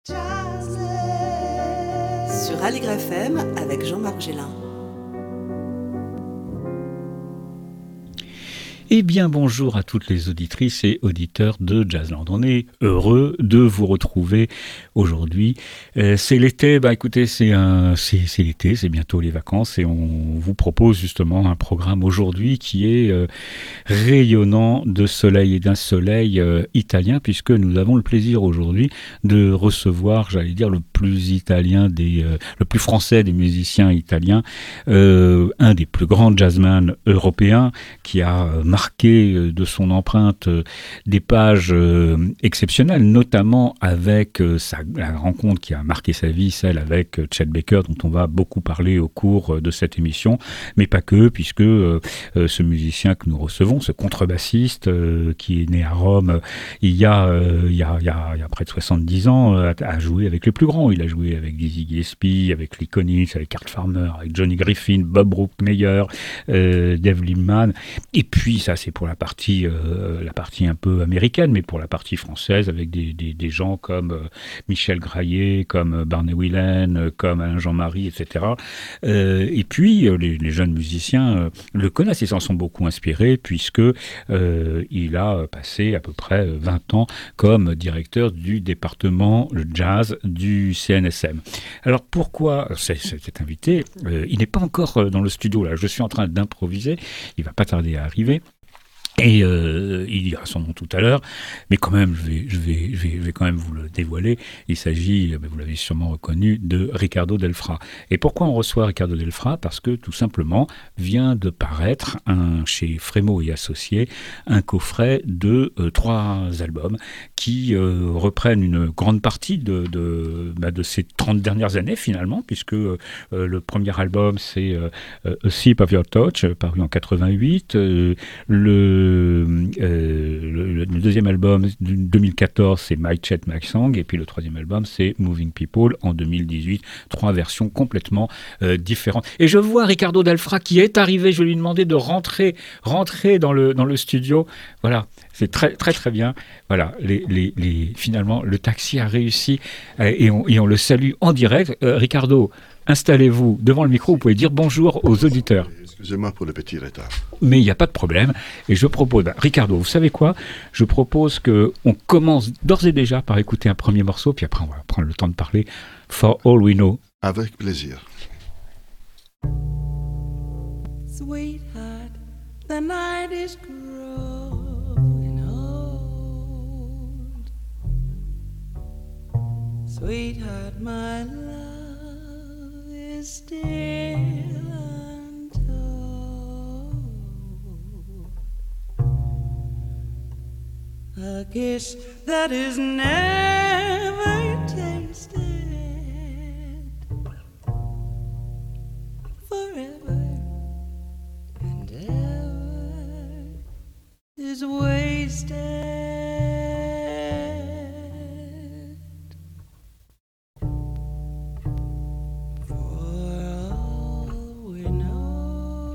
Sur Aligre FM avec Jean-Marc Gélin. Eh bien, bonjour à toutes les auditrices et auditeurs de Jazzland. On est heureux de vous retrouver aujourd'hui. C'est l'été, écoutez, c'est l'été, c'est bientôt les vacances et on vous propose justement un programme aujourd'hui qui est rayonnant de soleil et d'un soleil italien, puisque nous avons le plaisir aujourd'hui de recevoir, j'allais dire, le plus italien le plus français des musiciens italiens, un des plus grands jazzmen européens qui a marqué de son empreinte des pages exceptionnelles, notamment avec la rencontre qui a marqué sa vie, celle avec Chet Baker, dont on va beaucoup parler au cours de cette émission, mais pas que, puisque ce musicien que nous recevons, ce contrebassiste qui est né à Rome il y a près de 70 ans, a joué avec les plus grands. Il a joué avec Dizzy Gillespie, avec Lee Konitz, avec Art Farmer, avec Johnny Griffin, Bob Brookmeyer, Dave Liebman, et puis ça c'est pour la partie un peu américaine, mais pour la partie française, avec des gens comme Michel Graillet, comme Barney Whelan, comme Alain Jean-Marie, etc. Et puis les jeunes musiciens le connaissent et s'en sont beaucoup inspirés, puisque il a passé à peu près 20 ans comme directeur du département jazz du CNSM. Alors pourquoi cet invité il n'est pas encore dans le studio là, je suis en train d'improviser, il va pas tarder à arriver. Et il dira son nom tout à l'heure, mais quand même, je vais quand même vous le dévoiler. Il s'agit, vous l'avez sûrement reconnu, de Riccardo Del Fra. Et pourquoi on reçoit Riccardo Del Fra ? Parce que tout simplement vient de paraître chez Frémo et Associés un coffret de 3 albums qui reprennent une grande partie de ces 30 dernières années finalement, puisque le premier album c'est A Sip of Your Touch, paru en 88, le deuxième album de 2014, c'est My Chet My Song, et puis le troisième album, c'est Moving People en 2018. 3 versions complètement différentes. Et je vois Riccardo Del Fra qui est arrivé. Je lui ai demandé de rentrer dans le studio. Voilà, c'est très très très bien. Voilà, finalement, le taxi a réussi et on le salue en direct. Riccardo, installez-vous devant le micro. Vous pouvez dire bonjour aux auditeurs. Excusez-moi pour le petit retard. Mais il n'y a pas de problème. Et je propose, Riccardo, vous savez quoi ? Je propose qu'on commence d'ores et déjà par écouter un premier morceau, puis après on va prendre le temps de parler. For All We Know. Avec plaisir. Sweetheart, the night is growing old. Sweetheart, my love is still a kiss that is never tasted forever and ever is wasted. For all we know,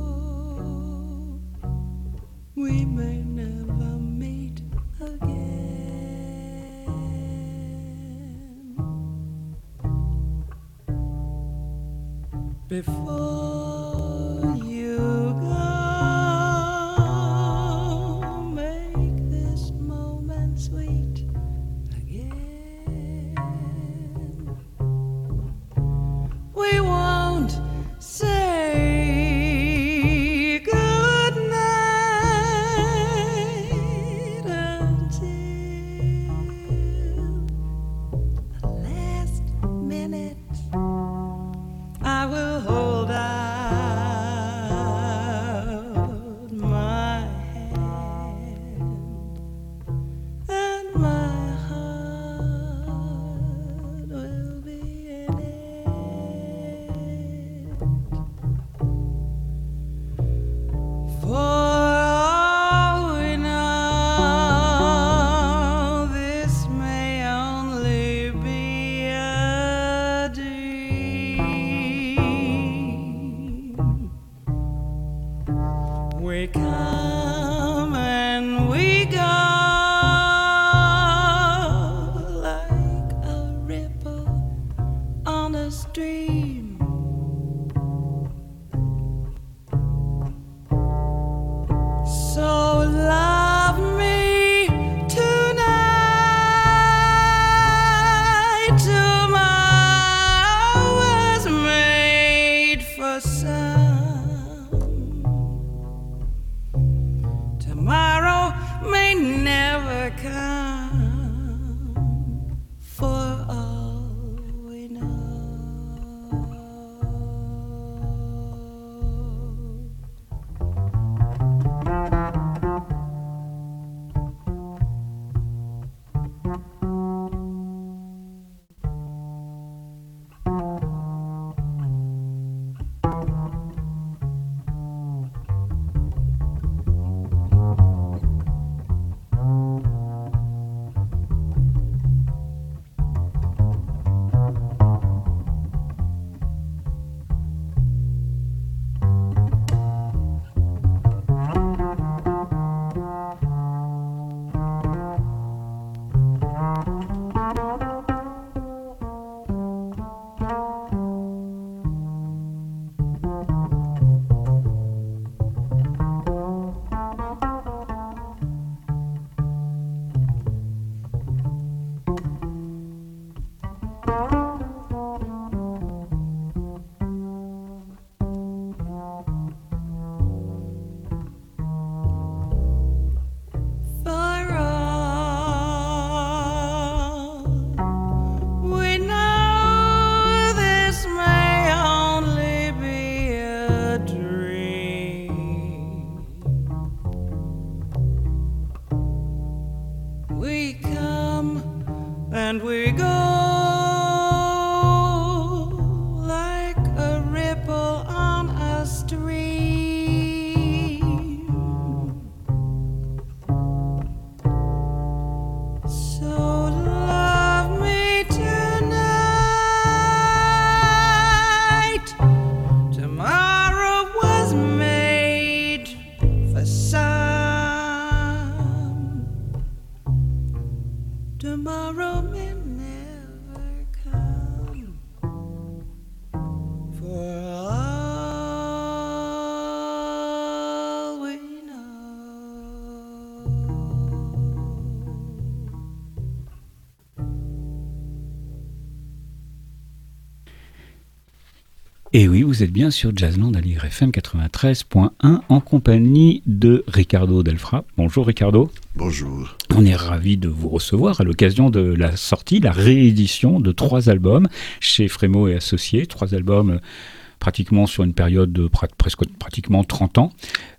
we may never meet again. Before you go, make this moment sweet again. We won't say goodnight until the last minute. I will hold out Et oui, vous êtes bien sur Jazzland à Aligre FM 93.1 en compagnie de Ricardo Delfra. Bonjour Ricardo. Bonjour. On est ravis de vous recevoir à l'occasion de la sortie, la réédition de 3 albums chez Frémaux et Associés. 3 albums pratiquement sur une période de pratiquement 30 ans.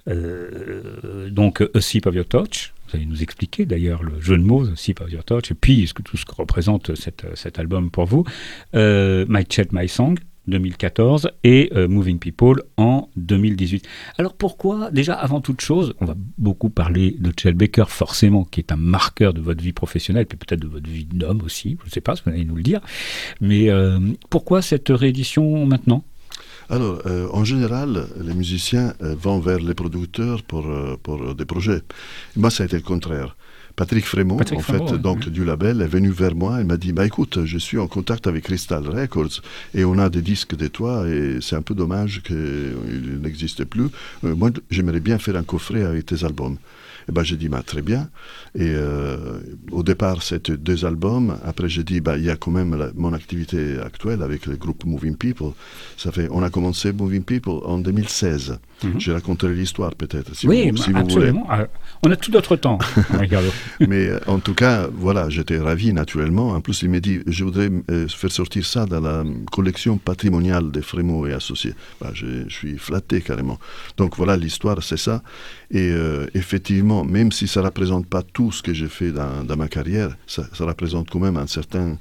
Donc A Sip of Your Touch. Vous allez nous expliquer d'ailleurs le jeu de mots, A Sip of Your Touch, et puis tout ce que représente cet album pour vous. My Chet, My Song, 2014, et Moving People en 2018. Alors pourquoi, déjà avant toute chose, on va beaucoup parler de Chet Baker, forcément, qui est un marqueur de votre vie professionnelle, puis peut-être de votre vie d'homme aussi, je ne sais pas, vous allez nous le dire, mais pourquoi cette réédition maintenant ? Alors, en général, les musiciens vont vers les producteurs pour des projets. Moi, ça a été le contraire. Patrick Frémaux, du label, est venu vers moi et m'a dit « écoute, je suis en contact avec Crystal Records et on a des disques de toi et c'est un peu dommage qu'ils n'existent plus. Moi, j'aimerais bien faire un coffret avec tes albums. » j'ai dit très bien. Et au départ, c'était 2 albums. Après, j'ai dit il y a quand même mon activité actuelle avec le groupe Moving People. On a commencé Moving People en 2016. Je raconterai l'histoire peut-être, si vous voulez. On a tout notre temps. Mais en tout cas, voilà, j'étais ravi naturellement. En plus, il m'a dit je voudrais faire sortir ça dans la collection patrimoniale des Frémaux et Associés. Je suis flatté carrément. Donc voilà, l'histoire, c'est ça. Et effectivement, même si ça ne représente pas tout ce que j'ai fait dans ma carrière, ça représente quand même un certain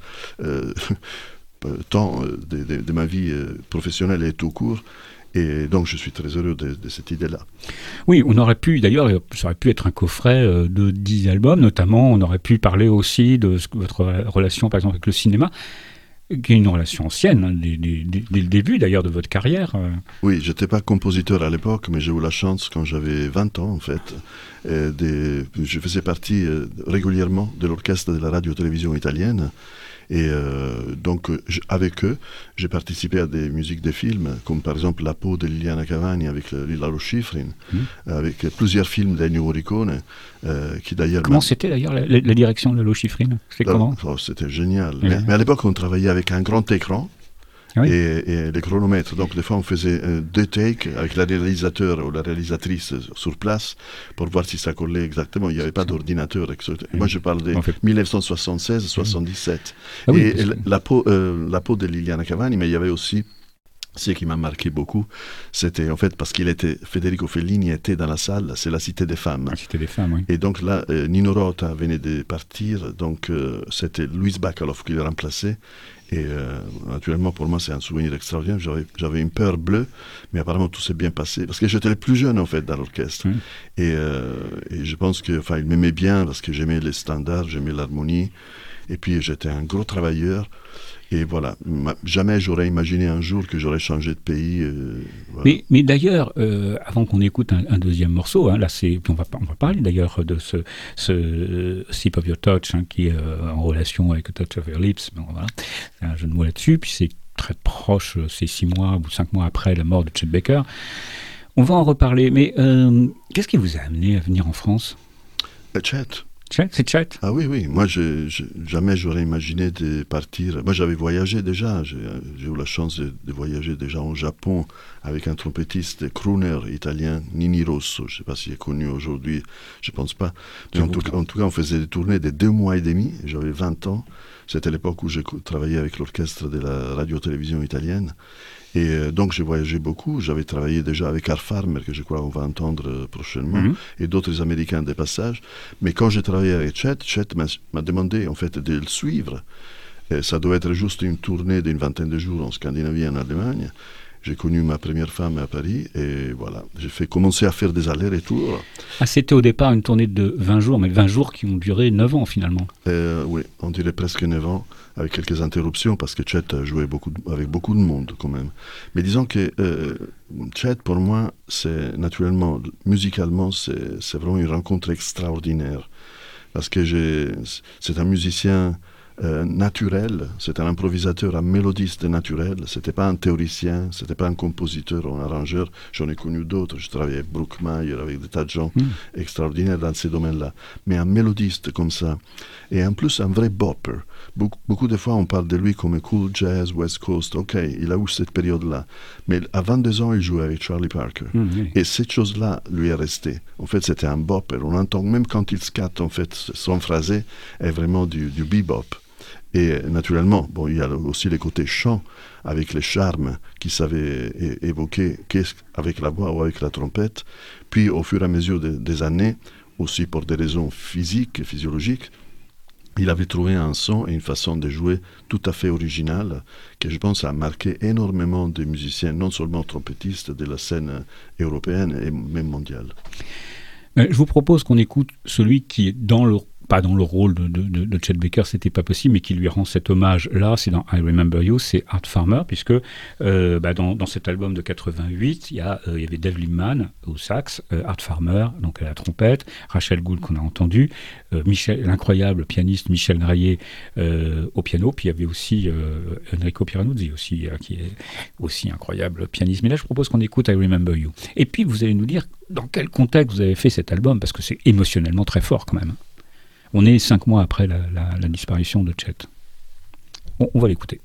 temps de ma vie professionnelle et tout court. Et donc, je suis très heureux de cette idée-là. Oui, on aurait pu, d'ailleurs, ça aurait pu être un coffret de 10 albums, notamment, on aurait pu parler aussi de votre relation, par exemple, avec le cinéma, qui est une relation ancienne, dès le début, d'ailleurs, de votre carrière. Oui, je n'étais pas compositeur à l'époque, mais j'ai eu la chance, quand j'avais 20 ans, en fait, je faisais partie régulièrement de l'orchestre de la radio-télévision italienne. Et donc, avec eux, j'ai participé à des musiques de films, comme par exemple La peau de Liliana Cavani avec Lalo Schifrin, avec plusieurs films d'Ennio Morricone, qui d'ailleurs... Comment c'était d'ailleurs la direction de Lalo Schifrin ? C'était génial. Mais à l'époque, on travaillait avec un grand écran. Oui. Et les chronomètres. Donc, des fois, on faisait 2 takes avec le réalisateur ou la réalisatrice sur place pour voir si ça collait exactement. Il n'y avait pas d'ordinateur. Moi, je parle de 1976-77. La peau de Liliana Cavani, mais il y avait aussi ce qui m'a marqué beaucoup, c'était en fait parce Federico Fellini était dans la salle, c'est La Cité des Femmes. La Cité des Femmes, oui. Et donc là, Nino Rota venait de partir, donc c'était Luis Bacalov qui le remplaçait. Et naturellement, pour moi, c'est un souvenir extraordinaire. J'avais une peur bleue, mais apparemment, tout s'est bien passé. Parce que j'étais le plus jeune, en fait, dans l'orchestre. Et je pense qu'il m'aimait bien parce que j'aimais les standards, j'aimais l'harmonie. Et puis, j'étais un gros travailleur. Et voilà, jamais j'aurais imaginé un jour que j'aurais changé de pays. Voilà. Mais d'ailleurs, avant qu'on écoute un deuxième morceau, là on va parler d'ailleurs de ce Sip of Your Touch, qui est en relation avec A Touch of Your Lips. Voilà, c'est un jeu de mots là-dessus. Puis c'est très proche, c'est 6 mois ou 5 mois après la mort de Chet Baker. On va en reparler. Mais qu'est-ce qui vous a amené à venir en France ? Chet. C'est Chet. Ah oui. Moi, jamais j'aurais imaginé de partir. Moi, j'avais voyagé déjà. J'ai eu la chance de voyager déjà au Japon avec un trompettiste crooner italien, Nini Rosso. Je ne sais pas s'il est connu aujourd'hui. Je ne pense pas. Mais en tout cas, on faisait des tournées de 2 mois et demi. J'avais 20 ans. C'était l'époque où j'ai travaillé avec l'orchestre de la radio-télévision italienne. Et donc j'ai voyagé beaucoup, j'avais travaillé déjà avec Art Farmer, que je crois qu'on va entendre prochainement, et d'autres Américains de passage. Mais quand j'ai travaillé avec Chet m'a demandé en fait de le suivre. Et ça doit être juste une tournée d'une 20aine de jours en Scandinavie et en Allemagne. J'ai connu ma première femme à Paris et voilà, j'ai commencé à faire des allers-retours. Ah, c'était au départ une tournée de 20 jours, mais 20 jours qui ont duré 9 ans finalement. Oui, on dirait presque 9 ans, avec quelques interruptions, parce que Chet a joué avec beaucoup de monde quand même. Mais disons que Chet, pour moi, c'est naturellement, musicalement, c'est vraiment une rencontre extraordinaire. Parce que c'est un musicien naturel. C'est un improvisateur, un mélodiste naturel. C'était pas un théoricien, c'était pas un compositeur ou un arrangeur. J'en ai connu d'autres. Je travaillais avec Bruckmeier, avec des tas de gens extraordinaires dans ces domaines-là. Mais un mélodiste comme ça, et en plus un vrai bopper. Beaucoup de fois, on parle de lui comme cool jazz, West Coast. Ok, il a eu cette période-là. Mais à 22 ans, il jouait avec Charlie Parker. Et cette chose-là lui est restée. En fait, c'était un bopper. On entend, même quand il scatte, en fait, son phrasé est vraiment du bebop. Et naturellement, bon, il y a aussi les côtés chants, avec les charmes qu'il savait évoquer avec la voix ou avec la trompette. Puis, au fur et à mesure des années, aussi pour des raisons physiques et physiologiques, il avait trouvé un son et une façon de jouer tout à fait originale, que je pense a marqué énormément de musiciens, non seulement trompettistes de la scène européenne et même mondiale. Je vous propose qu'on écoute celui qui est pas dans le rôle de Chet Baker, c'était pas possible, mais qui lui rend cet hommage-là, c'est dans I Remember You, c'est Art Farmer, puisque dans cet album de 88, il y avait Dave Liebman au sax, Art Farmer, donc à la trompette, Rachel Gould qu'on a entendu, l'incroyable pianiste Michel Graillet au piano, puis il y avait aussi Enrico Piranuzzi aussi, qui est aussi incroyable pianiste. Mais là, je propose qu'on écoute I Remember You. Et puis, vous allez nous dire dans quel contexte vous avez fait cet album, parce que c'est émotionnellement très fort quand même. On est 5 mois après la disparition de Chet. On va l'écouter.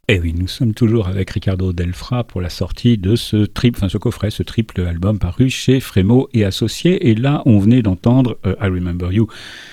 Et oui, nous sommes toujours avec Ricardo Delfra pour la sortie de ce triple album paru chez Frémo et Associés. Et là, on venait d'entendre I Remember You.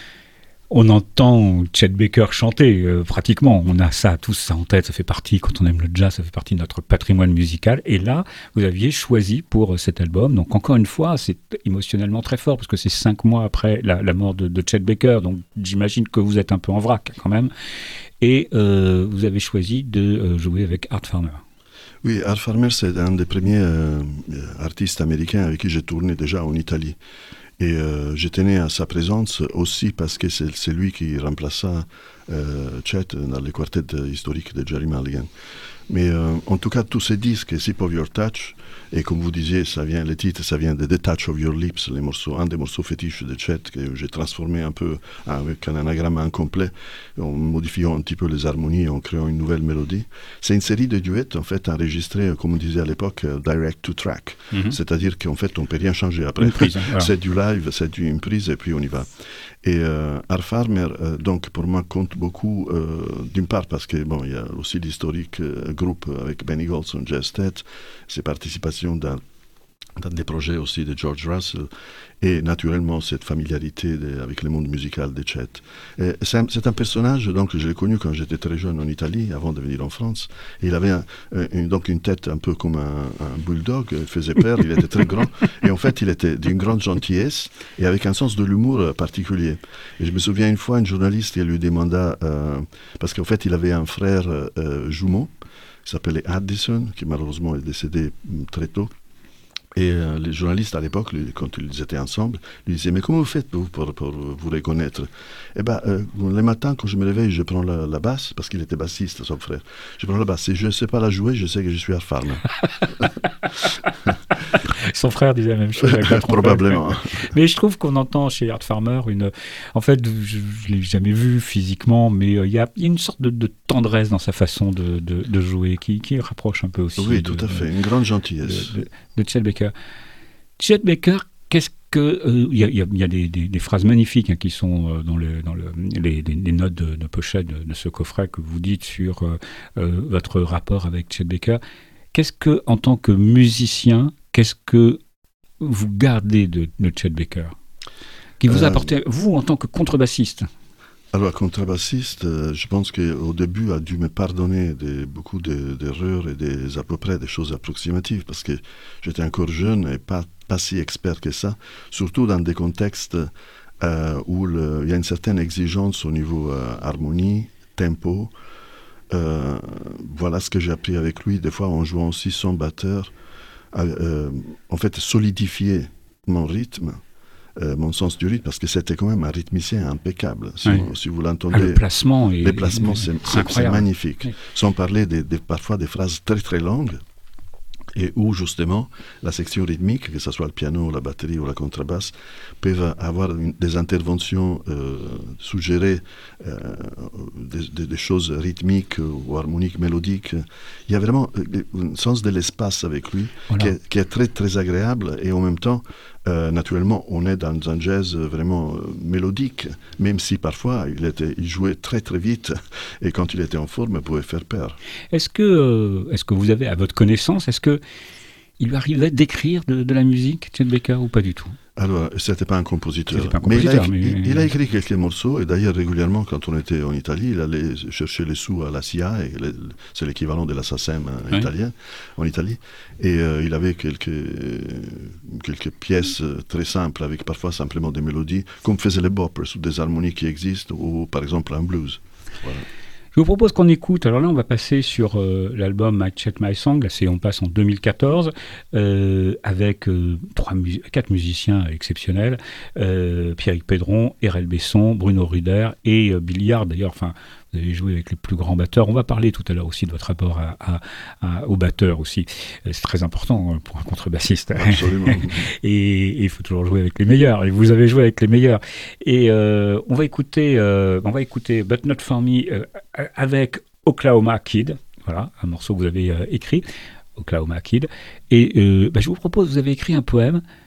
On entend Chet Baker chanter, pratiquement. On a ça, tous ça en tête. Ça fait partie, quand on aime le jazz, ça fait partie de notre patrimoine musical. Et là, vous aviez choisi pour cet album. Donc, encore une fois, c'est émotionnellement très fort parce que c'est 5 mois après la mort de Chet Baker. Donc, j'imagine que vous êtes un peu en vrac quand même. Et vous avez choisi de jouer avec Art Farmer. Oui, Art Farmer, c'est un des premiers artistes américains avec qui j'ai tourné déjà en Italie. Et je tenais à sa présence aussi parce que c'est lui qui remplaça Chet dans les quartets historiques de Jerry Mulligan. Mais en tout cas, tous ces disques, Sip of Your Touch, et comme vous disiez, le titre, ça vient de The Touch of Your Lips, un des morceaux fétiches de Chet que j'ai transformé un peu avec un anagramme incomplet, en modifiant un petit peu les harmonies, en créant une nouvelle mélodie. C'est une série de duets, en fait, enregistrés, comme on disait à l'époque, direct to track. Mm-hmm. C'est-à-dire qu'en fait, on ne peut rien changer après. C'est du live, c'est une prise, et puis on y va. Et Art Farmer, donc, pour moi, compte beaucoup, d'une part parce que, bon, il y a aussi l'historique groupe avec Benny Golson, Jazz Tet, ses participations dans des projets aussi de George Russell, et naturellement cette familiarité avec le monde musical de Chet. C'est un personnage, donc je l'ai connu quand j'étais très jeune en Italie, avant de venir en France, et il avait donc une tête un peu comme un bulldog, il faisait peur, il était très grand, et en fait il était d'une grande gentillesse, et avec un sens de l'humour particulier. Et je me souviens une fois, une journaliste lui demanda, parce qu'en fait il avait un frère jumeau, qui s'appelait Addison, qui malheureusement est décédé très tôt. Et les journalistes à l'époque, quand ils étaient ensemble, lui disaient « Mais comment vous faites pour vous reconnaître ?» Eh bien, le matin, quand je me réveille, je prends la basse, parce qu'il était bassiste, son frère. Je prends la basse. Si je ne sais pas la jouer, je sais que je suis Art Farmer. Son frère disait la même chose. Probablement. Mais je trouve qu'on entend chez Art Farmer en fait, je ne l'ai jamais vu physiquement, mais il y a une sorte de tendresse dans sa façon de jouer qui rapproche un peu aussi. Oui, tout à fait. Une grande gentillesse. De Chet Baker. Chet Baker, qu'est-ce que... Il y a des phrases magnifiques qui sont dans les notes de pochette de ce coffret que vous dites sur votre rapport avec Chet Baker. Qu'est-ce que, en tant que musicien, qu'est-ce que vous gardez de Chet Baker qui vous a apporté, vous, en tant que contrebassiste? Alors, contrebassiste, je pense qu'au début, a dû me pardonner beaucoup d'erreurs et à peu près des choses approximatives, parce que j'étais encore jeune et pas si expert que ça, surtout dans des contextes où il y a une certaine exigence au niveau harmonie, tempo. Voilà ce que j'ai appris avec lui, des fois en jouant aussi son batteur, en fait solidifier mon rythme, mon sens du rythme, parce que c'était quand même un rythmicien impeccable. Si vous l'entendez, les placements, c'est magnifique. Oui. Sans parler parfois des phrases très très longues, et où justement la section rythmique, que ce soit le piano, la batterie ou la contrebasse, peuvent avoir des interventions suggérées, des choses rythmiques ou harmoniques, mélodiques. Il y a vraiment un sens de l'espace avec lui, voilà, qui est très très agréable, et en même temps naturellement, on est dans un jazz vraiment mélodique, même si parfois il jouait très très vite, et quand il était en forme, il pouvait faire peur. Est-ce que vous avez, à votre connaissance, est-ce que il lui arrivait d'écrire de la musique, Chet Baker, ou pas du tout? Alors, c'était pas un compositeur. Il a écrit quelques morceaux, et d'ailleurs régulièrement, quand on était en Italie, il allait chercher les sous à la SIA, c'est l'équivalent de la SACEM en Italie, et il avait quelques pièces très simples, avec parfois simplement des mélodies, comme faisaient les boppers, ou des harmonies qui existent, ou par exemple un blues. Voilà. Je vous propose qu'on écoute, alors là on va passer sur l'album My Chet My Song, là on passe en 2014, avec 4 musiciens exceptionnels, Pierrick Pedron, Erel Besson, Bruno Ruder et Billy Hart, d'ailleurs, enfin, vous avez joué avec les plus grands batteurs. On va parler tout à l'heure aussi de votre rapport aux batteurs aussi. C'est très important pour un contrebassiste. Absolument. Et il faut toujours jouer avec les meilleurs. Et vous avez joué avec les meilleurs. Et on va écouter But Not For Me avec Oklahoma Kid. Voilà, un morceau que vous avez écrit, Oklahoma Kid. Et je vous propose, vous avez écrit un poème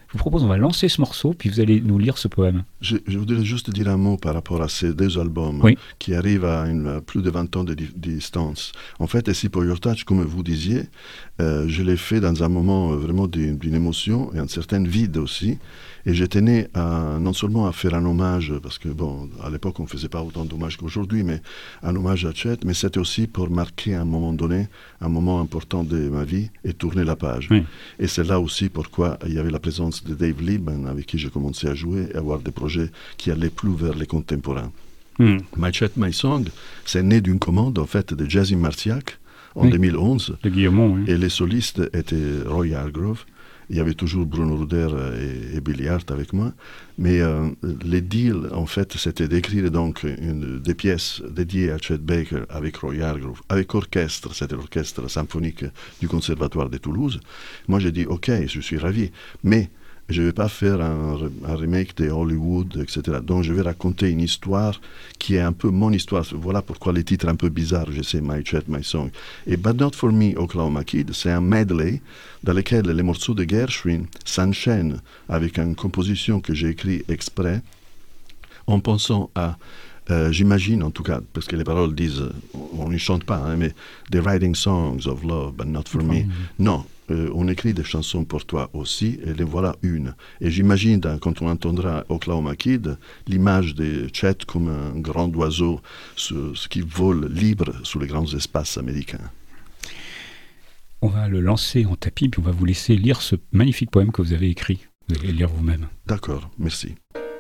Je vous propose, on va lancer ce morceau, puis vous allez nous lire ce poème. Je voudrais juste dire un mot par rapport à ces deux albums qui arrivent à plus de 20 ans de distance. En fait, Ici pour Your Touch, comme vous disiez, je l'ai fait dans un moment vraiment d'une émotion et un certain vide aussi. Et je tenais non seulement à faire un hommage, parce que à l'époque on ne faisait pas autant d'hommages qu'aujourd'hui, mais un hommage à Chet, mais c'était aussi pour marquer à un moment donné, un moment important de ma vie et tourner la page. Oui. Et c'est là aussi pourquoi il y avait la présence de Dave Liebman, avec qui j'ai commencé à jouer et avoir des projets qui allaient plus vers les contemporains. My Chet, My Song, c'est né d'une commande en fait de Jazzy Marciak en 2011. De Guillemont, et les solistes étaient Roy Hargrove. Il y avait toujours Bruno Ruder et Billy Hart avec moi. Mais les deals, en fait, c'était d'écrire donc des pièces dédiées à Chet Baker avec Roy Hargrove, avec orchestre, c'était l'orchestre symphonique du Conservatoire de Toulouse. Moi, j'ai dit, OK, je suis ravi, mais je ne vais pas faire un remake de Hollywood, etc. Donc, je vais raconter une histoire qui est un peu mon histoire. Voilà pourquoi les titres un peu bizarres, je sais, My Chet, My Song. Et But Not For Me, Oklahoma Kid, c'est un medley dans lequel les morceaux de Gershwin s'enchaînent avec une composition que j'ai écrite exprès en pensant à, j'imagine en tout cas, parce que les paroles disent, on ne chante pas, mais « The writing songs of love, but not for me ». Non. On écrit des chansons pour toi aussi, et les voilà une. Et j'imagine, quand on entendra Oklahoma Kid, l'image de Chet comme un grand oiseau qui vole libre sous les grands espaces américains. On va le lancer en tapis, puis on va vous laisser lire ce magnifique poème que vous avez écrit. Vous allez le lire vous-même. D'accord, merci.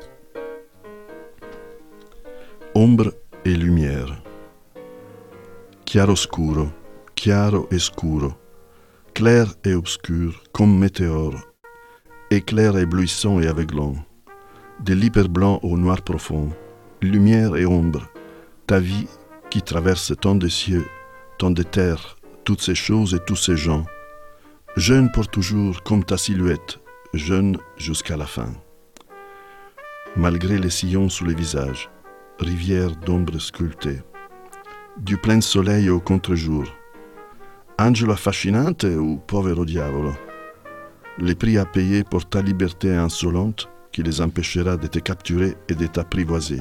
Ombre et lumière. Chiaroscuro, chiaro e scuro. Clair et obscur, comme météore, éclair éblouissant et aveuglant, de l'hyperblanc au noir profond, lumière et ombre, ta vie qui traverse tant de cieux, tant de terres, toutes ces choses et tous ces gens, jeune pour toujours comme ta silhouette, jeune jusqu'à la fin. Malgré les sillons sous les visages, rivière d'ombre sculptée, du plein soleil au contre-jour, Angelo affascinante ou povero diavolo? Les prix à payer pour ta liberté insolente qui les empêchera de te capturer et de t'apprivoiser.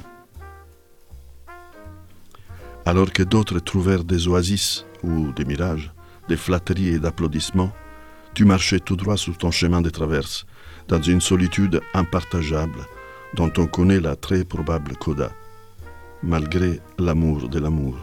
Alors que d'autres trouvèrent des oasis ou des mirages, des flatteries et d'applaudissements, tu marchais tout droit sur ton chemin de traverse, dans une solitude impartageable dont on connaît la très probable coda, malgré l'amour de l'amour.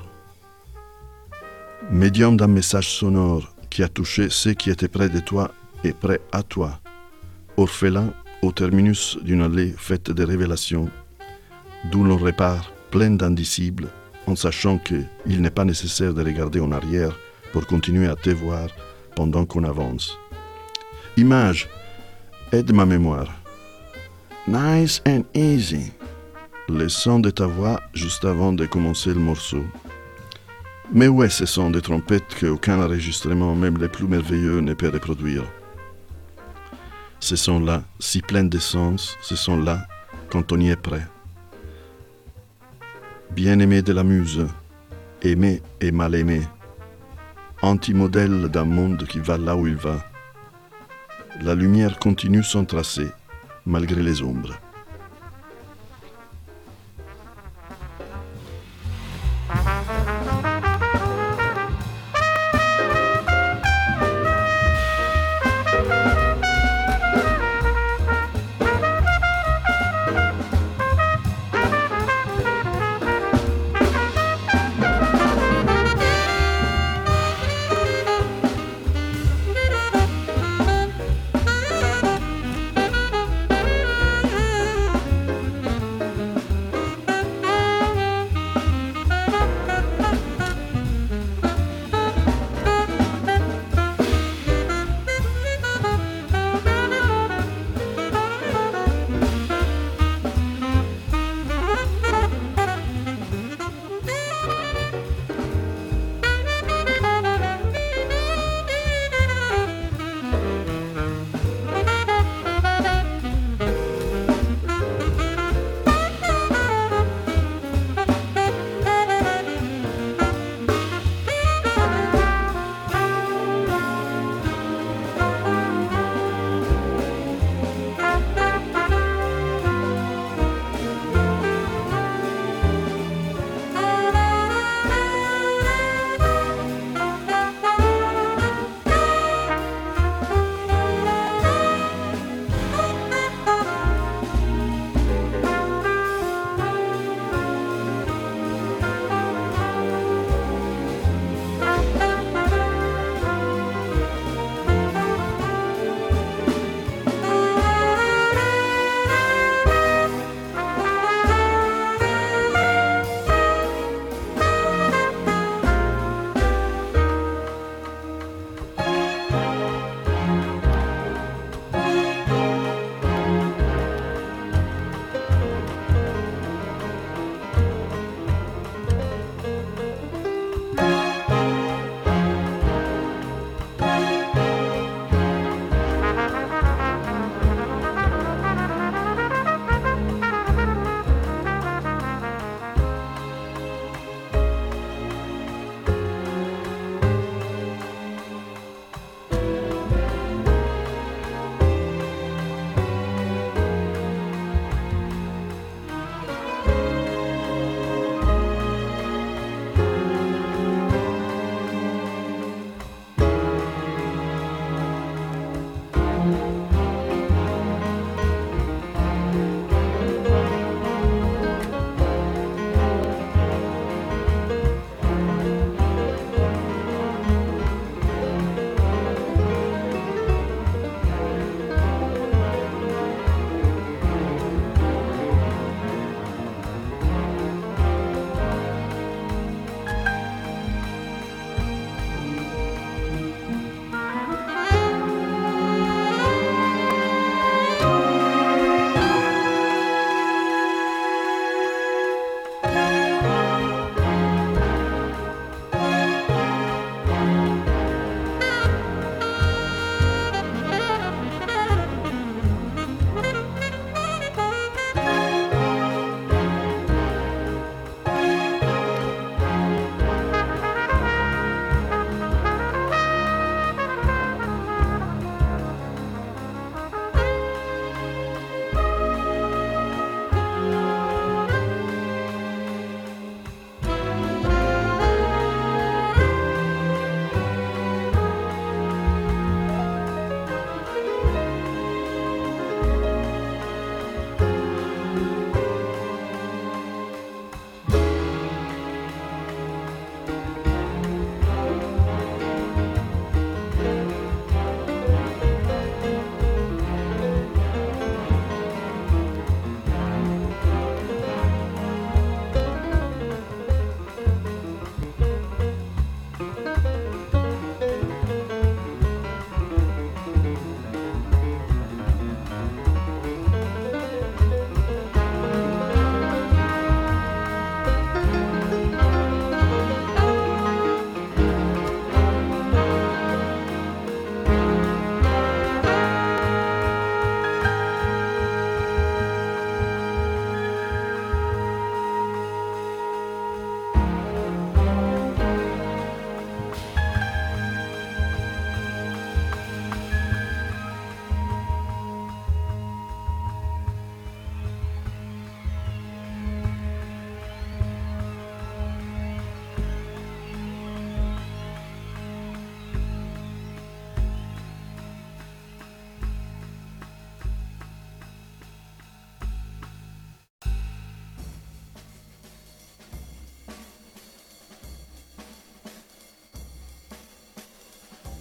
Médium d'un message sonore qui a touché ceux qui étaient près de toi et près à toi, orphelin au terminus d'une allée faite de révélations, d'où l'on repart plein d'indicibles, en sachant qu'il n'est pas nécessaire de regarder en arrière pour continuer à te voir pendant qu'on avance. Image, aide ma mémoire. Nice and easy. Le son de ta voix juste avant de commencer le morceau. Mais où est ce son de trompette qu'aucun enregistrement, même les plus merveilleux, ne peut reproduire? Ce son-là, si plein d'essence, ce son-là, quand on y est prêt. Bien-aimé de la muse, aimé et mal aimé, anti-modèle d'un monde qui va là où il va. La lumière continue son tracé, malgré les ombres.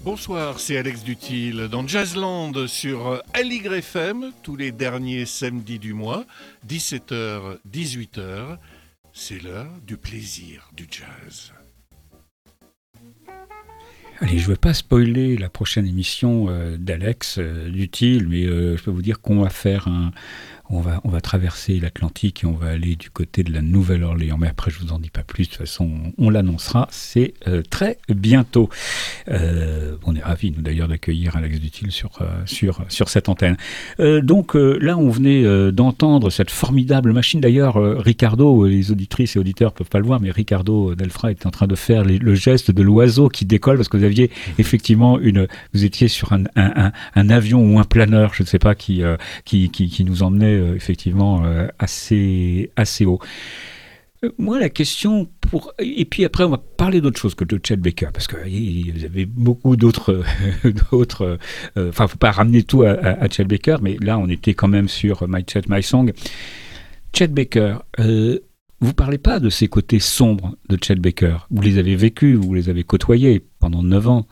Bonsoir, c'est Alex Dutil dans Jazzland sur Aligre FM, tous les derniers samedis du mois, 17h, 18h. C'est l'heure du plaisir du jazz. Allez, je ne veux pas spoiler la prochaine émission d'Alex Dutil, mais je peux vous dire qu'on va faire on va traverser l'Atlantique et on va aller du côté de la Nouvelle-Orléans. Mais après, je ne vous en dis pas plus. De toute façon, on l'annoncera. C'est très bientôt. On est ravis, nous, d'ailleurs, d'accueillir Alex Dutil sur cette antenne. Donc, là, on venait d'entendre cette formidable machine. D'ailleurs, Ricardo, les auditrices et auditeurs ne peuvent pas le voir, mais Ricardo Delfra est en train de faire le geste de l'oiseau qui décolle parce que vous aviez effectivement vous étiez sur un avion ou un planeur, je ne sais pas, qui nous emmenait effectivement assez haut. Moi, la question et puis après, on va parler d'autre chose que de Chet Baker, parce que vous avez beaucoup d'autres... Enfin, faut pas ramener tout à Chet Baker, mais là, on était quand même sur My Chet, My Song. Chet Baker, vous parlez pas de ces côtés sombres de Chet Baker. Vous les avez vécus, vous les avez côtoyés pendant 9 ans.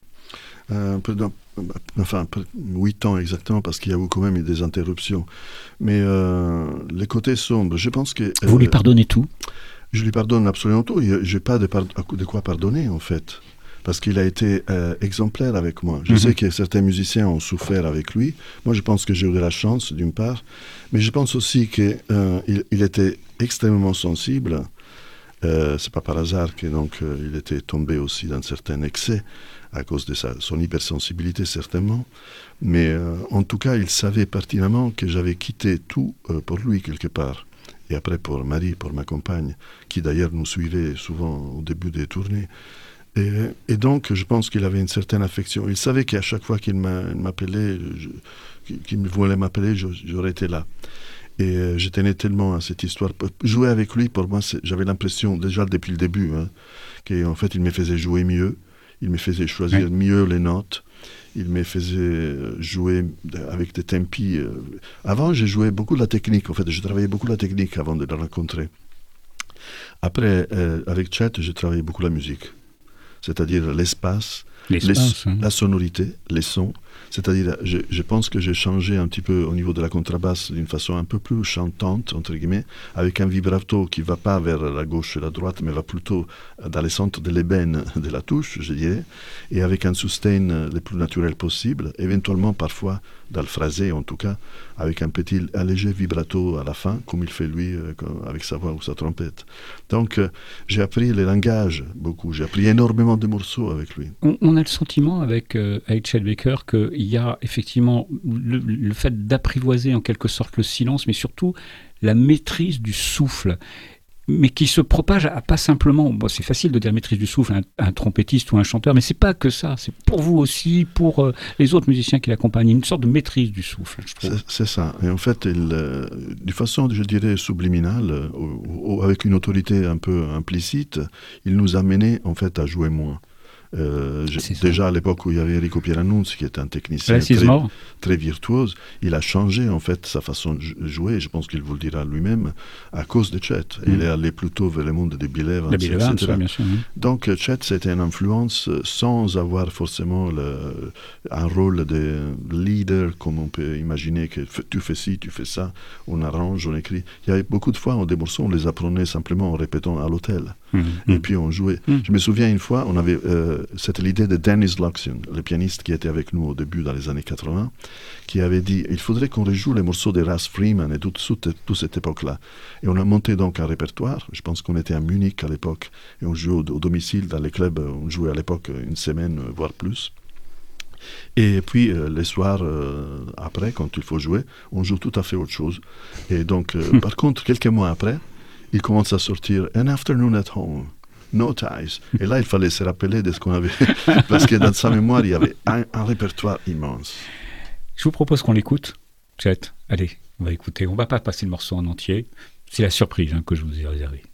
Enfin, 8 ans exactement, parce qu'il y a eu quand même des interruptions. Mais les côtés sombres, je pense que... Vous lui pardonnez tout ? Je lui pardonne absolument tout. Je n'ai pas de quoi pardonner, en fait. Parce qu'il a été exemplaire avec moi. Je sais que certains musiciens ont souffert avec lui. Moi, je pense que j'ai eu de la chance, d'une part. Mais je pense aussi qu'il était extrêmement sensible. C'est pas par hasard que donc il était tombé aussi dans certains excès à cause de son hypersensibilité certainement, mais en tout cas il savait pertinemment que j'avais quitté tout pour lui quelque part, et après pour Marie, pour ma compagne, qui d'ailleurs nous suivait souvent au début des tournées, et donc je pense qu'il avait une certaine affection. Il savait qu'à chaque fois qu'il m'appelait, qu'il voulait m'appeler, j'aurais été là. Et je tenais tellement à cette histoire. Jouer avec lui, pour moi, j'avais l'impression, déjà depuis le début, qu'en fait, il me faisait jouer mieux, il me faisait choisir mieux les notes, il me faisait jouer avec des tempi. Avant, j'ai joué beaucoup de la technique, en fait, je travaillais beaucoup la technique avant de le rencontrer. Après, avec Chet, j'ai travaillé beaucoup la musique, c'est-à-dire l'espace, la sonorité, les sons. C'est-à-dire, je pense que j'ai changé un petit peu au niveau de la contrebasse d'une façon un peu plus chantante, entre guillemets, avec un vibrato qui ne va pas vers la gauche et la droite, mais va plutôt dans le centre de l'ébène de la touche, je dirais, et avec un sustain le plus naturel possible, éventuellement parfois dans le phrasé en tout cas, avec un léger vibrato à la fin, comme il fait lui avec sa voix ou sa trompette. Donc j'ai appris le langage beaucoup, j'ai appris énormément de morceaux avec lui. On a le sentiment avec Chet Baker qu'il y a effectivement le fait d'apprivoiser en quelque sorte le silence, mais surtout la maîtrise du souffle, mais qui se propage à pas simplement, bon, c'est facile de dire maîtrise du souffle à un trompettiste ou un chanteur, mais c'est pas que ça, c'est pour vous aussi, pour les autres musiciens qui l'accompagnent, une sorte de maîtrise du souffle, je trouve. C'est ça, et en fait, de façon, je dirais, subliminale, ou avec une autorité un peu implicite, il nous a menés en fait à jouer moins. Déjà à l'époque où il y avait Enrico Pierannunzi, qui était un technicien très virtuose, il a changé en fait sa façon de jouer, je pense qu'il vous le dira lui-même, à cause de Chet. Il est allé plutôt vers le monde de Bill Evans, etc. Bien sûr, Donc Chet, c'était une influence sans avoir forcément un rôle de leader, comme on peut imaginer que tu fais ci, tu fais ça, on arrange, on écrit. Il y avait beaucoup de fois, des morceaux, on les apprenait simplement en répétant à l'hôtel. Et puis on jouait. Je me souviens une fois, on avait... c'était l'idée de Dennis Luxon, le pianiste qui était avec nous au début dans les années 80, qui avait dit il faudrait qu'on rejoue les morceaux de Ras Freeman et toute cette époque-là. Et on a monté donc un répertoire. Je pense qu'on était à Munich à l'époque et on jouait au domicile dans les clubs. On jouait à l'époque une semaine, voire plus. Et puis les soirs après, quand il faut jouer, on joue tout à fait autre chose. Et donc, par contre, quelques mois après, il commence à sortir An Afternoon at Home. No Ties. Et là, il fallait se rappeler de ce qu'on avait. Parce que dans sa mémoire, il y avait un répertoire immense. Je vous propose qu'on l'écoute, Chet. Allez, on va écouter. On ne va pas passer le morceau en entier. C'est la surprise que je vous ai réservée.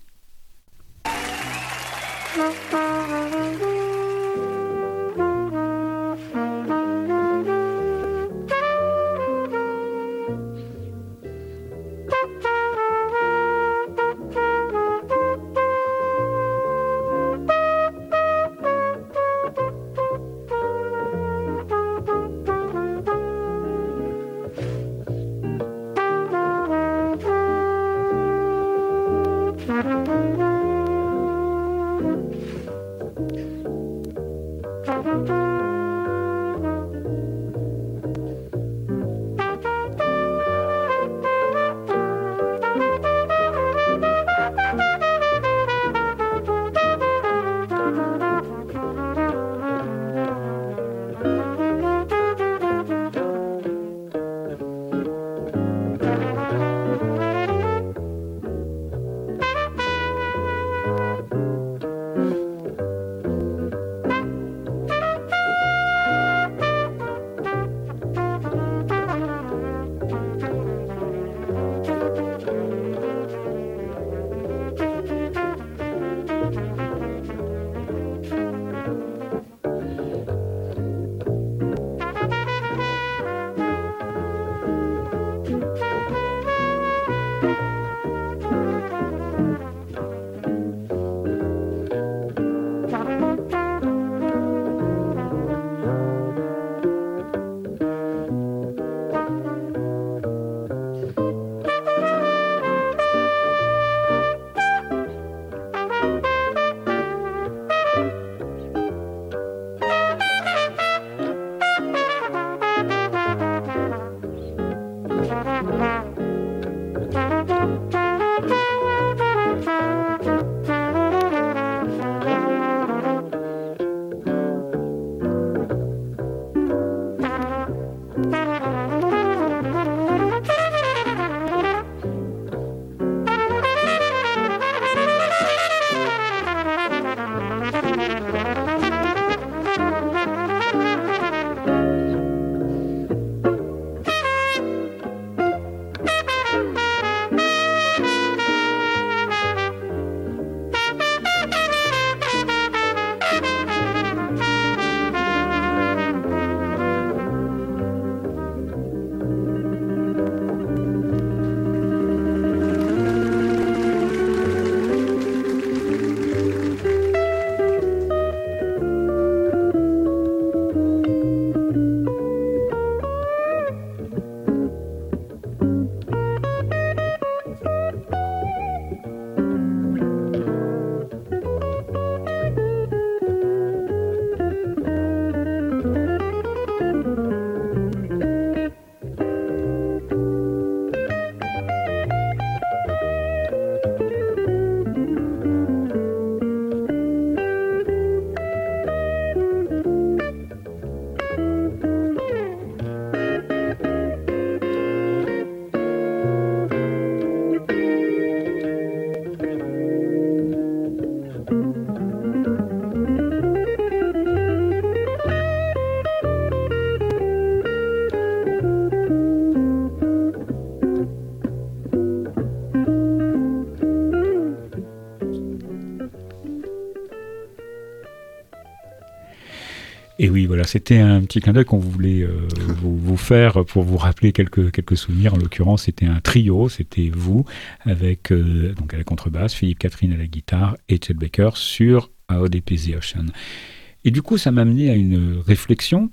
Et oui, voilà, c'était un petit clin d'œil qu'on voulait vous faire pour vous rappeler quelques souvenirs. En l'occurrence, c'était un trio, c'était vous, avec donc à la contrebasse, Philippe Catherine à la guitare et Chet Baker sur How Deep Is the Ocean. Et du coup, ça m'a amené à une réflexion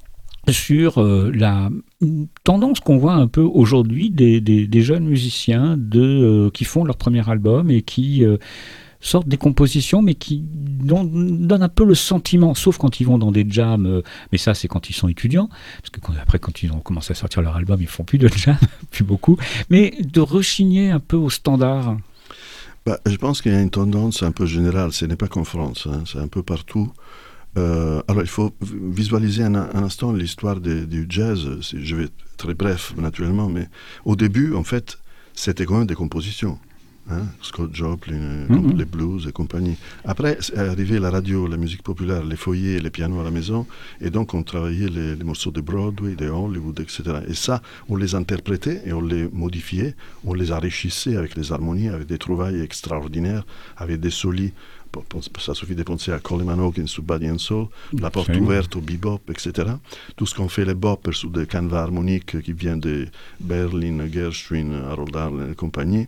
sur la tendance qu'on voit un peu aujourd'hui des jeunes musiciens qui font leur premier album et qui sortent des compositions mais qui donnent un peu le sentiment, sauf quand ils vont dans des jams, mais ça c'est quand ils sont étudiants, parce que après quand ils ont commencé à sortir leur album, ils font plus de jams, plus beaucoup, mais de rechigner un peu aux standards. Je pense qu'il y a une tendance un peu générale, ce n'est pas qu'en France, hein, c'est un peu partout. Alors il faut visualiser un instant l'histoire du jazz. Je vais être très bref naturellement, mais au début en fait c'était quand même des compositions, hein? Scott Joplin, les blues et compagnie. Après est arrivé la radio, la musique populaire, les foyers, les pianos à la maison, et donc on travaillait les morceaux de Broadway, de Hollywood, etc. Et ça on les interprétait et on les modifiait, on les enrichissait avec les harmonies, avec des trouvailles extraordinaires, avec des solis. Ça suffit de penser à Coleman Hawkins ou Buddy and Soul, la porte ouverte au bebop, etc. Tout ce qu'ont fait les boppers sous des canevas harmoniques qui viennent de Berlin, Gershwin, Harold Arlen et compagnie.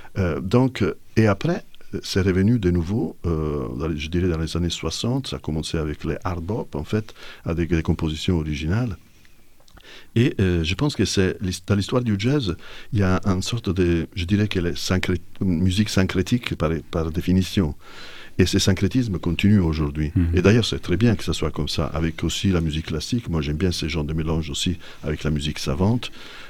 Et après, c'est revenu de nouveau, je dirais dans les années 60, ça a commencé avec les hard bop, en fait, avec des compositions originales. Et je pense que dans l'histoire du jazz, il y a une sorte de, je dirais qu'elle est une musique syncrétique par définition. Et ces syncrétismes continuent aujourd'hui. Et d'ailleurs, c'est très bien que ça soit comme ça, avec aussi la musique classique. Moi, j'aime bien ces genres de mélange aussi avec la musique savante,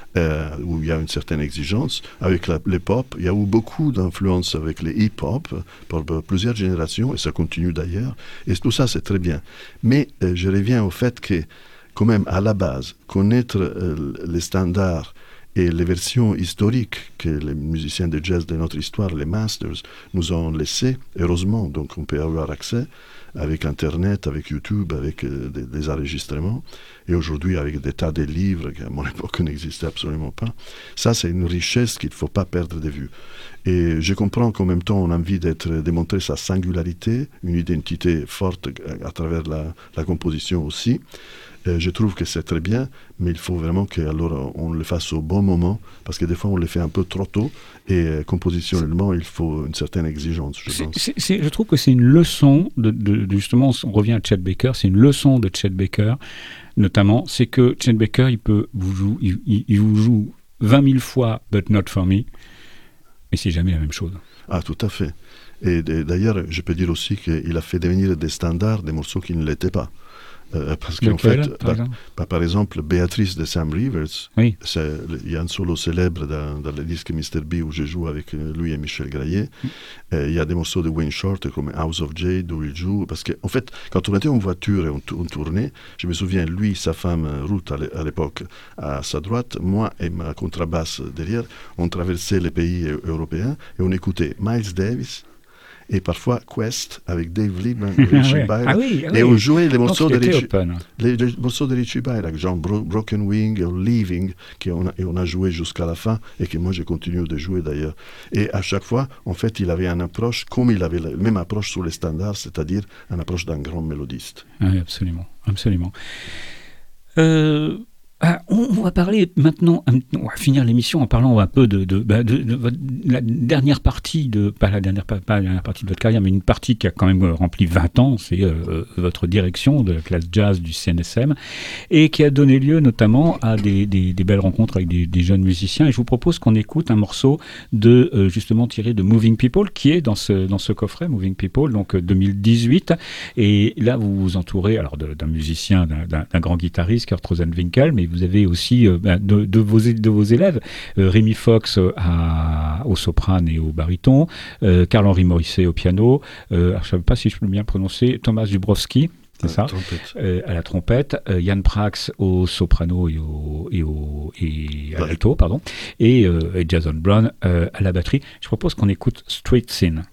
où il y a une certaine exigence. Avec les pop, il y a eu beaucoup d'influences avec les hip-hop pour plusieurs générations, et ça continue d'ailleurs. Et tout ça, c'est très bien. Mais je reviens au fait que, quand même, à la base, connaître les standards et les versions historiques que les musiciens de jazz de notre histoire, les masters, nous ont laissées, heureusement, donc on peut avoir accès avec Internet, avec YouTube, avec des enregistrements, et aujourd'hui avec des tas de livres qui à mon époque n'existaient absolument pas. Ça, c'est une richesse qu'il ne faut pas perdre de vue. Et je comprends qu'en même temps, on a envie de démontrer sa singularité, une identité forte à travers la composition aussi. Je trouve que c'est très bien, mais il faut vraiment qu'on le fasse au bon moment, parce que des fois on le fait un peu trop tôt, et compositionnellement il faut une certaine exigence, je pense. Je trouve que c'est une leçon, justement, on revient à Chet Baker, c'est une leçon de Chet Baker, notamment, c'est que Chet Baker, il vous joue 20 000 fois « But Not For Me », mais c'est jamais la même chose. Ah, tout à fait. Et d'ailleurs, je peux dire aussi qu'il a fait devenir des standards des morceaux qui ne l'étaient pas. Parce qu'en fait, par exemple, Béatrice de Sam Rivers, oui. Il y a un solo célèbre dans le disque Mr. B où je joue avec lui et Michel Graillet. Il y a des morceaux de Wayne Shorter comme House of Jade où il joue. Parce qu'en fait, quand on était en voiture et on tournait, je me souviens, lui, sa femme Ruth à l'époque, à sa droite, moi et ma contrebasse derrière, on traversait les pays européens et on écoutait Miles Davis. Et parfois Quest avec Dave Liebman et Richie Beirach. Et on jouait les morceaux de Richie Beirach, genre Broken Wing ou Leaving, et on a joué jusqu'à la fin, et que moi je continue de jouer d'ailleurs. Et à chaque fois, en fait, il avait une approche, comme il avait la même approche sur les standards, c'est-à-dire une approche d'un grand mélodiste. Oui, absolument. Absolument. On va parler maintenant, on va finir l'émission en parlant un peu de la dernière partie pas la dernière partie de votre carrière, mais une partie qui a quand même rempli 20 ans, c'est votre direction de la classe jazz du CNSM, et qui a donné lieu notamment à des belles rencontres avec des jeunes musiciens. Et je vous propose qu'on écoute un morceau justement tiré de Moving People, qui est dans ce coffret, Moving People, donc 2018. Et là, vous vous entourez alors d'un musicien, d'un grand guitariste, Kurt Rosenwinkel, mais vous avez aussi de vos élèves, Rémi Fox au soprane et au baryton, Carl-Henri Morisset au piano, je ne sais pas si je peux bien prononcer, Thomas Zubrowski, c'est ça, à la trompette, Yann Prax au soprano et à l'alto, pardon, et Jason Brown à la batterie. Je propose qu'on écoute Street Scene.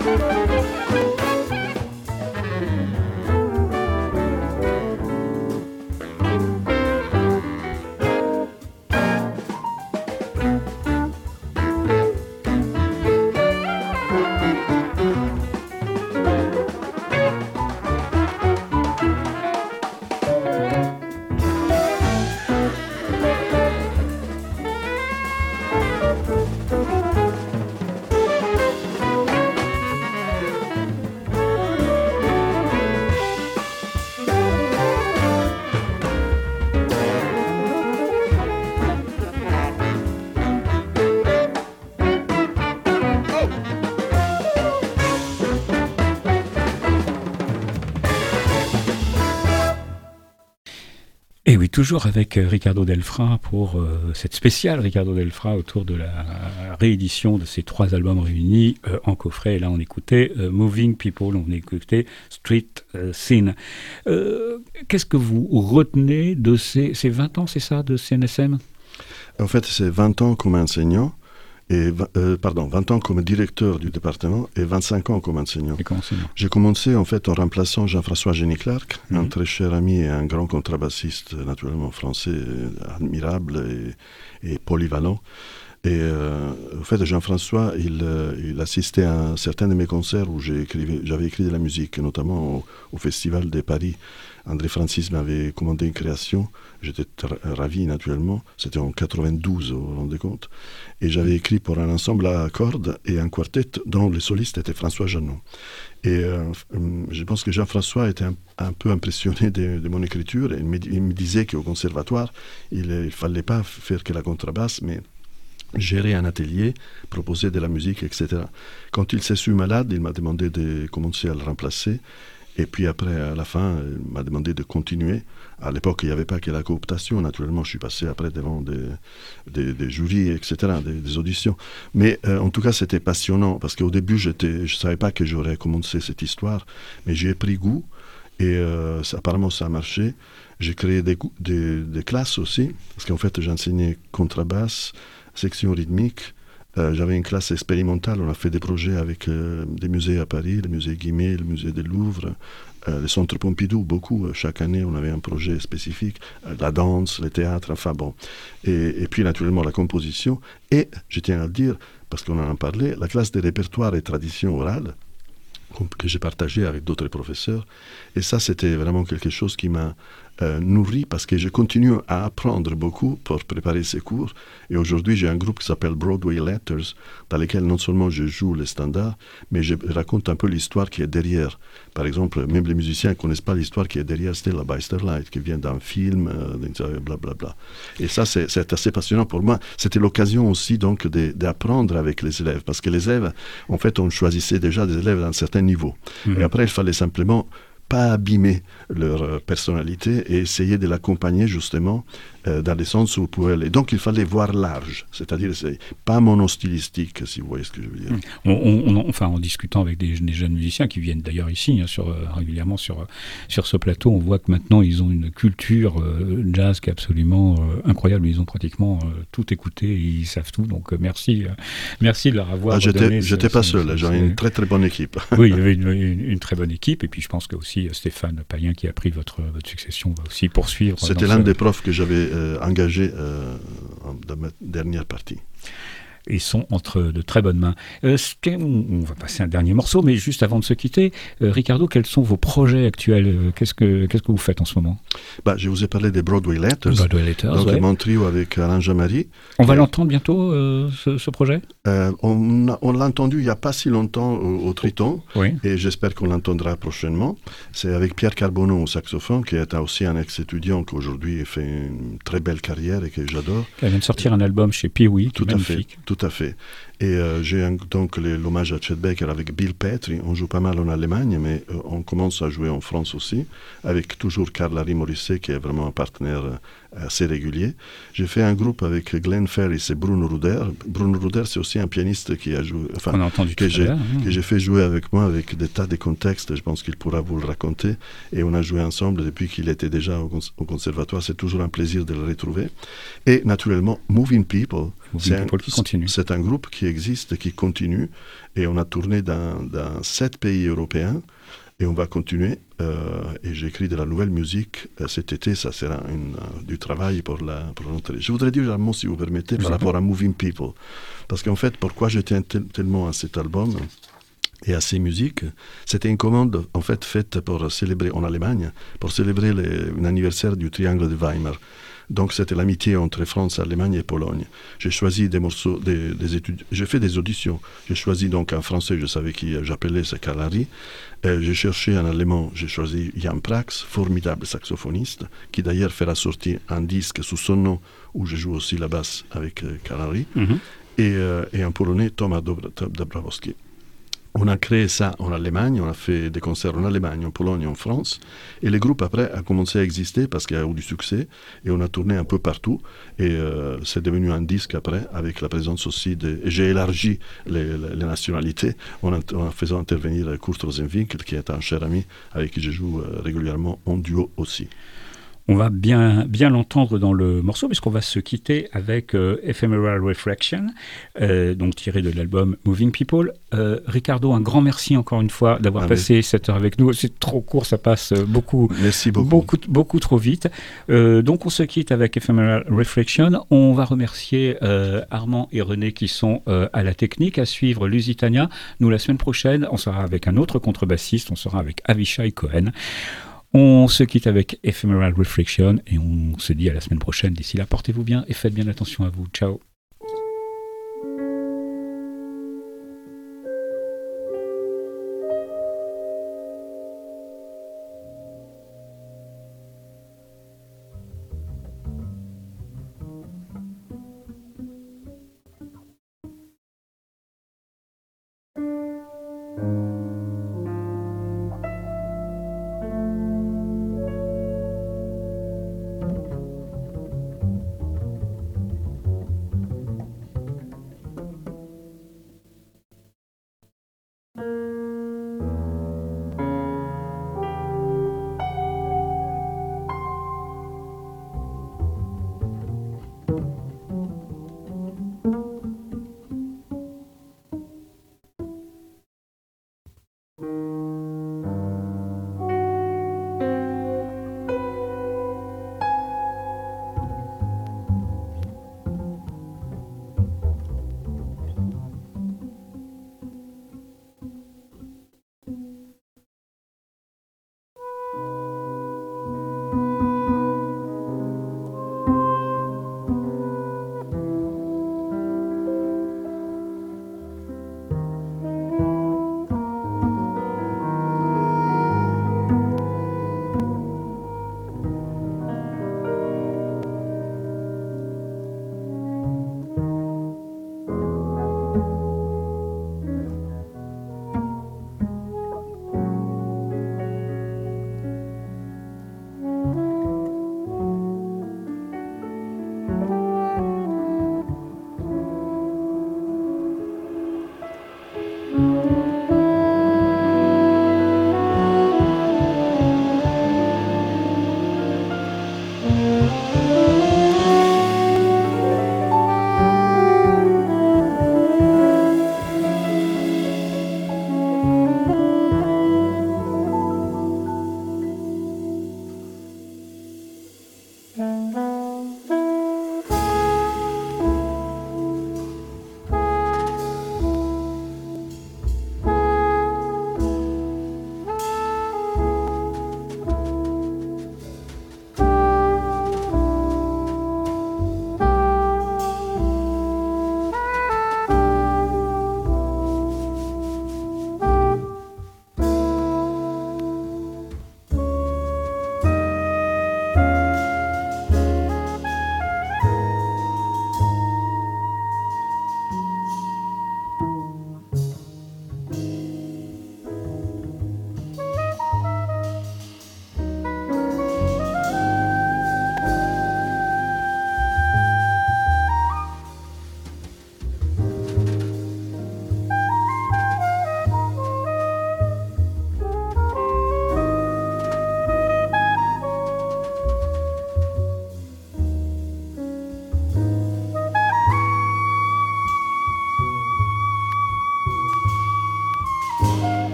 Et oui, toujours avec Ricardo Delfra pour cette spéciale Ricardo Delfra autour de la réédition de ces 3 albums réunis en coffret. Et là, on écoutait Moving People, on écoutait Street Scene. Qu'est-ce que vous retenez de ces 20 ans, c'est ça, de CNSM ? En fait, c'est 20 ans comme enseignant. 20 ans comme directeur du département et 25 ans comme enseignant. J'ai commencé en fait en remplaçant Jean-François Génie-Clark, un très cher ami et un grand contrebassiste naturellement français, admirable et polyvalent. Et en fait, Jean-François, il assistait à certains de mes concerts où j'avais écrit de la musique, notamment au Festival de Paris. André Francis m'avait commandé une création, j'étais ravi naturellement, c'était en 92, vous vous rendez compte, et j'avais écrit pour un ensemble à cordes et un quartet dont le soliste était François Jeannot. Et je pense que Jean-François était un peu impressionné de mon écriture, et il me disait qu'au conservatoire, il ne fallait pas faire que la contrebasse, mais gérer un atelier, proposer de la musique, etc. Quand il s'est su malade, il m'a demandé de commencer à le remplacer. Et puis après, à la fin, il m'a demandé de continuer. À l'époque, il n'y avait pas que la cooptation. Naturellement, je suis passé après devant des jurys, etc., des auditions. Mais en tout cas, c'était passionnant. Parce qu'au début, je ne savais pas que j'aurais commencé cette histoire. Mais j'y ai pris goût. Et apparemment, ça a marché. J'ai créé des classes aussi. Parce qu'en fait, j'enseignais contrebasse, section rythmique. J'avais une classe expérimentale, on a fait des projets avec des musées à Paris, le musée Guimet, le musée du Louvre, le centre Pompidou, beaucoup. Chaque année, on avait un projet spécifique, la danse, le théâtre, enfin bon. Et puis, naturellement, la composition. Et, je tiens à le dire, parce qu'on en a parlé, la classe des répertoires et traditions orales, que j'ai partagé avec d'autres professeurs. Et ça, c'était vraiment quelque chose qui m'a nourri parce que je continue à apprendre beaucoup pour préparer ces cours. Et aujourd'hui, j'ai un groupe qui s'appelle Broadway Letters, dans lequel non seulement je joue les standards, mais je raconte un peu l'histoire qui est derrière. Par exemple, même les musiciens ne connaissent pas l'histoire qui est derrière Stella by Starlight, qui vient d'un film, blablabla. Et ça, c'est assez passionnant pour moi. C'était l'occasion aussi donc d'apprendre avec les élèves, parce que les élèves, en fait, on choisissait déjà des élèves d'un certain niveau. Et après, il fallait simplement pas abîmer leur personnalité et essayer de l'accompagner justement dans le sens où on pouvait aller. Donc il fallait voir large, c'est-à-dire c'est pas monostylistique, si vous voyez ce que je veux dire. En discutant avec des jeunes musiciens qui viennent d'ailleurs ici régulièrement sur ce plateau, on voit que maintenant ils ont une culture jazz qui est absolument incroyable. Ils ont pratiquement tout écouté, ils savent tout. Donc merci de leur avoir donné. J'étais pas seul, j'avais une très très bonne équipe. Oui, il y avait une très bonne équipe, et puis je pense que aussi Stéphane Payen qui a pris votre succession va aussi poursuivre. C'était l'un des profs que j'avais engagé dans ma dernière partie. Ils sont entre de très bonnes mains. On va passer un dernier morceau, mais juste avant de se quitter, Ricardo, quels sont vos projets actuels ? Qu'est-ce que vous faites en ce moment ? Je vous ai parlé des Broadway Letters. Donc mon trio avec Alain Jamari. On va l'entendre bientôt, ce projet ? On l'a entendu il n'y a pas si longtemps au Triton, oui. Et j'espère qu'on l'entendra prochainement. C'est avec Pierre Carbonneau au saxophone, qui est aussi un ex-étudiant qui aujourd'hui fait une très belle carrière et que j'adore. Elle vient de sortir un album chez Pee-wee, tout à fait. Tout à fait. Et j'ai donc l'hommage à Chet Baker avec Bill Petri. On joue pas mal en Allemagne, mais on commence à jouer en France aussi, avec toujours Carl-Harry Morisset, qui est vraiment un partenaire assez régulier. J'ai fait un groupe avec Glenn Ferris et Bruno Ruder. Bruno Ruder, c'est aussi un pianiste qui a joué, on a entendu que j'ai fait jouer avec moi avec des tas de contextes. Je pense qu'il pourra vous le raconter. Et on a joué ensemble depuis qu'il était déjà au conservatoire. C'est toujours un plaisir de le retrouver. Et naturellement, Moving People, qui continue. C'est un groupe qui existe, qui continue. Et on a tourné dans 7 pays européens. Et on va continuer. Et j'écris de la nouvelle musique cet été. Ça sera du travail pour notre... Je voudrais dire un mot, si vous permettez, par rapport à Moving People. Parce qu'en fait, pourquoi je tiens tellement à cet album et à ces musiques, c'était une commande en fait faite pour célébrer en Allemagne, pour célébrer l'anniversaire du Triangle de Weimar. Donc c'était l'amitié entre France, Allemagne et Pologne. J'ai choisi des morceaux, des études. J'ai fait des auditions. J'ai choisi donc un français, je savais qui j'appelais, c'est Karl Harry. J'ai cherché un allemand, j'ai choisi Jan Prax, formidable saxophoniste, qui d'ailleurs fera sortir un disque sous son nom, où je joue aussi la basse avec Karl Harry. Et un polonais, Tomasz Dabrowski. On a créé ça en Allemagne, on a fait des concerts en Allemagne, en Pologne, en France. Et le groupe après a commencé à exister parce qu'il y a eu du succès. Et on a tourné un peu partout. Et c'est devenu un disque après, avec la présence aussi et j'ai élargi les nationalités en faisant intervenir Kurt Rosenwinkel, qui est un cher ami avec qui je joue régulièrement en duo aussi. On va bien l'entendre dans le morceau, puisqu'on va se quitter avec Ephemeral Reflection, donc tiré de l'album Moving People. Ricardo, un grand merci encore une fois d'avoir passé cette heure avec nous. C'est trop court, ça passe merci beaucoup. beaucoup trop vite. Donc on se quitte avec Ephemeral Reflection. On va remercier Armand et René qui sont à la technique, à suivre Lusitania. Nous, la semaine prochaine, on sera avec un autre contrebassiste, on sera avec Avishai Cohen. On se quitte avec Ephemeral Reflection et on se dit à la semaine prochaine. D'ici là, portez-vous bien et faites bien attention à vous. Ciao.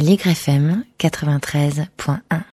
Aligre FM 93.1.